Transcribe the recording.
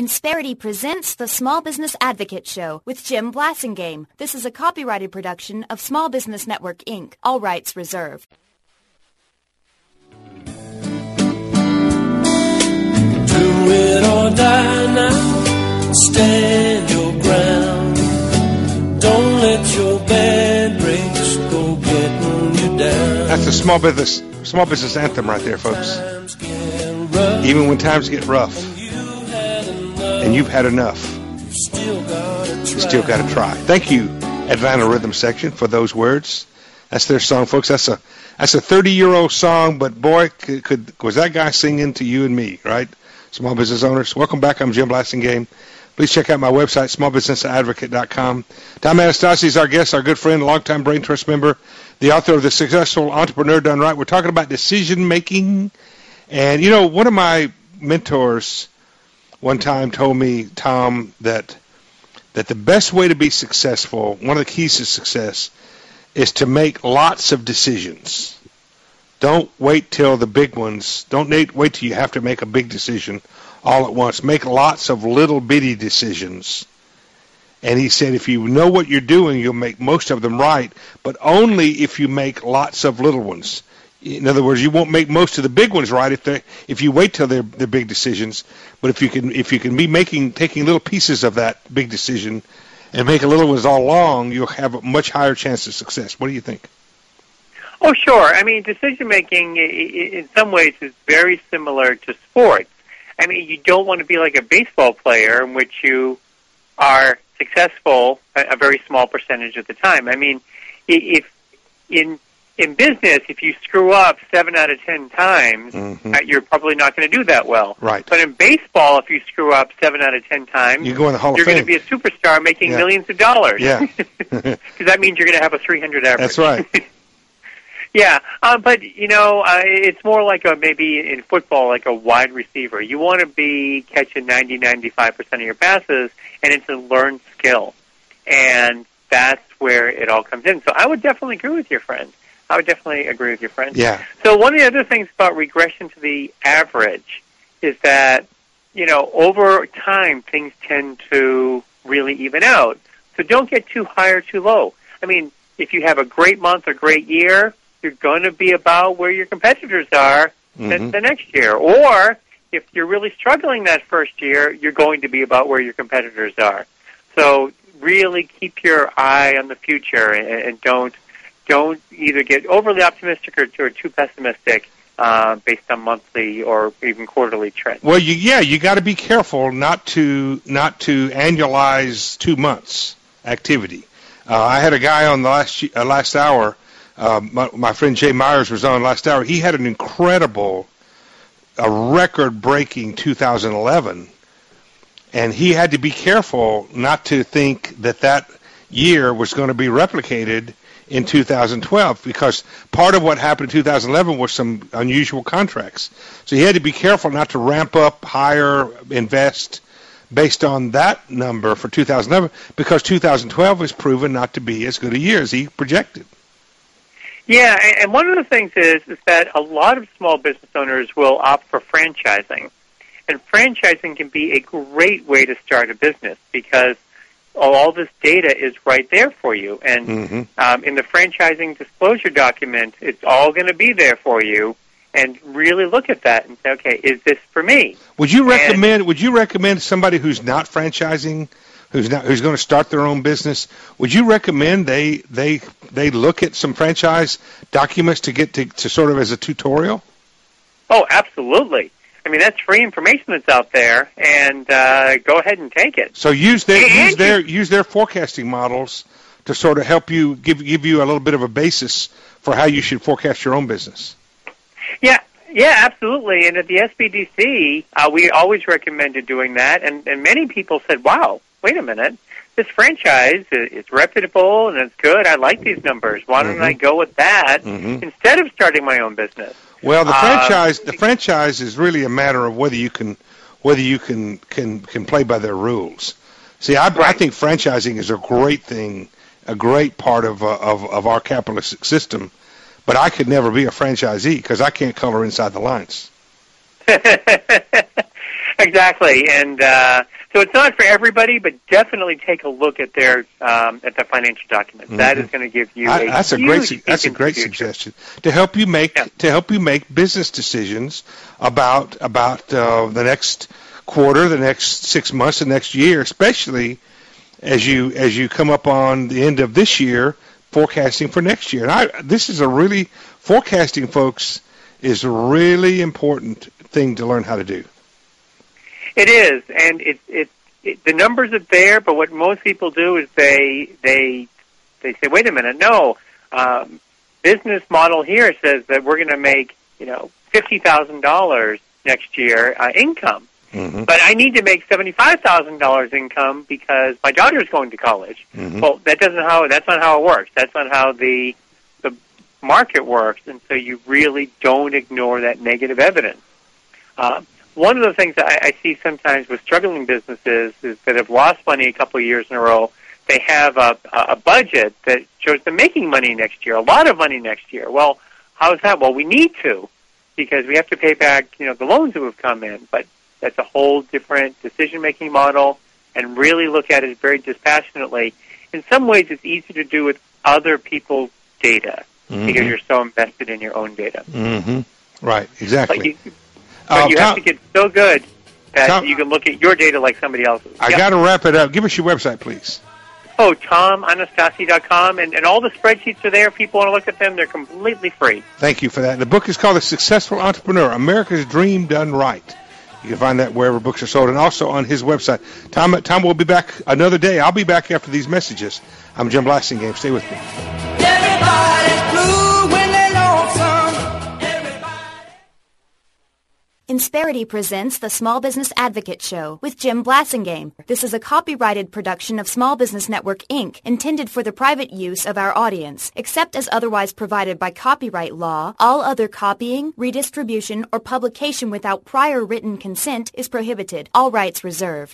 Insperity presents the Small Business Advocate Show with Jim Blasingame. This is a copyrighted production of Small Business Network, Inc. All rights reserved. Do it or die now. Stand your ground. Don't let your bad breaks go getting you down. That's the small business anthem right there, folks. Even when times get rough and you've had enough, you still got to try. Thank you, Atlanta Rhythm Section, for those words. That's their song, folks. That's a 30-year-old song, but boy, was that guy singing to you and me, right? Small business owners, welcome back. I'm Jim Blasingame. Please check out my website, smallbusinessadvocate.com. Tom Anastasi is our guest, our good friend, longtime Brain Trust member, the author of The Successful Entrepreneur Done Right. We're talking about decision-making. And, you know, one of my mentors one time told me, Tom, that the best way to be successful, one of the keys to success, is to make lots of decisions. Don't wait till the big ones. Don't wait till you have to make a big decision all at once. Make lots of little bitty decisions. And he said, if you know what you're doing, you'll make most of them right, but only if you make lots of little ones. In other words, you won't make most of the big ones right if you wait till they're big decisions. But if you can be taking little pieces of that big decision and making little ones all along, you'll have a much higher chance of success. What do you think? Oh, sure. I mean, decision-making in some ways is very similar to sports. I mean, you don't want to be like a baseball player in which you are successful a very small percentage of the time. I mean, if in business, if you screw up 7 out of 10 times, you're probably not going to do that well. Right. But in baseball, if you screw up 7 out of 10 times, you go in the Hall of you're Fame. going to be a superstar making millions of dollars. Yeah. Because that means you're going to have a 300 average. That's right. Yeah, but, you know, it's more like maybe in football, like a wide receiver. You want to be catching 90-95% of your passes, and it's a learned skill. And that's where it all comes in. So I would definitely agree with your friend. Yeah. So one of the other things about regression to the average is that, you know, over time, things tend to really even out. So don't get too high or too low. I mean, if you have a great month or great year, you're going to be about where your competitors are the next year. Or if you're really struggling that first year, you're going to be about where your competitors are. So really keep your eye on the future and don't either get overly optimistic or too pessimistic based on monthly or even quarterly trends. Well, you got to be careful not to annualize 2 months activity. I had a guy on the last hour. My friend Jay Myers was on last hour. He had an incredible, record-breaking 2011, and he had to be careful not to think that year was going to be replicated in 2012, because part of what happened in 2011 was some unusual contracts. So he had to be careful not to ramp up, hire, invest based on that number for 2011, because 2012 was proven not to be as good a year as he projected. Yeah, and one of the things is that a lot of small business owners will opt for franchising. And franchising can be a great way to start a business because all this data is right there for you. And in the franchising disclosure document, it's all going to be there for you. And really look at that and say, okay, is this for me? Would you recommend somebody who's not franchising, who's going to start their own business? Would you recommend they look at some franchise documents to get to sort of as a tutorial? Oh, absolutely. I mean, that's free information that's out there, and go ahead and take it. So use their forecasting models to sort of help you give you a little bit of a basis for how you should forecast your own business. Yeah, absolutely. And at the SBDC, we always recommended doing that, and many people said, wow, wait a minute, this franchise is reputable and it's good. I like these numbers. Why don't I go with that instead of starting my own business? Well, the franchise is really a matter of whether you can play by their rules. See, I think franchising is a great thing, a great part of our capitalistic system. But I could never be a franchisee because I can't color inside the lines. Exactly, and so it's not for everybody, but definitely take a look at their at the financial documents. Mm-hmm. That is going to give you that's a great suggestion to help you make business decisions about the next quarter, the next 6 months, the next year, especially as you come up on the end of this year, forecasting for next year. And forecasting, folks, is a really important thing to learn how to do. It is, and the numbers are there, but what most people do is they say, wait a minute, no, business model here says that we're going to make $50,000 next year income. Mm-hmm. But I need to make $75,000 income because my daughter's going to college. Mm-hmm. Well, that's not how it works. That's not how the market works, and so you really don't ignore that negative evidence. One of the things that I see sometimes with struggling businesses is that have lost money a couple of years in a row. They have a budget that shows them making money next year, a lot of money next year. Well, how is that? Well, we need to, because we have to pay back the loans that have come in, but that's a whole different decision-making model, and really look at it very dispassionately. In some ways, it's easy to do with other people's data because you're so invested in your own data. Mm-hmm. Right, exactly. But you have to get so good that you can look at your data like somebody else's. I got to wrap it up. Give us your website, please. TomAnastasi.com, and all the spreadsheets are there. If people want to look at them, they're completely free. Thank you for that. The book is called The Successful Entrepreneur, America's Dream Done Right. You can find that wherever books are sold, and also on his website. Tom will be back another day. I'll be back after these messages. I'm Jim Blasingame. Stay with me. Everybody's blue when they're lonesome. Insperity presents the Small Business Advocate Show with Jim Blasingame. This is a copyrighted production of Small Business Network, Inc., intended for the private use of our audience. Except as otherwise provided by copyright law, all other copying, redistribution, or publication without prior written consent is prohibited. All rights reserved.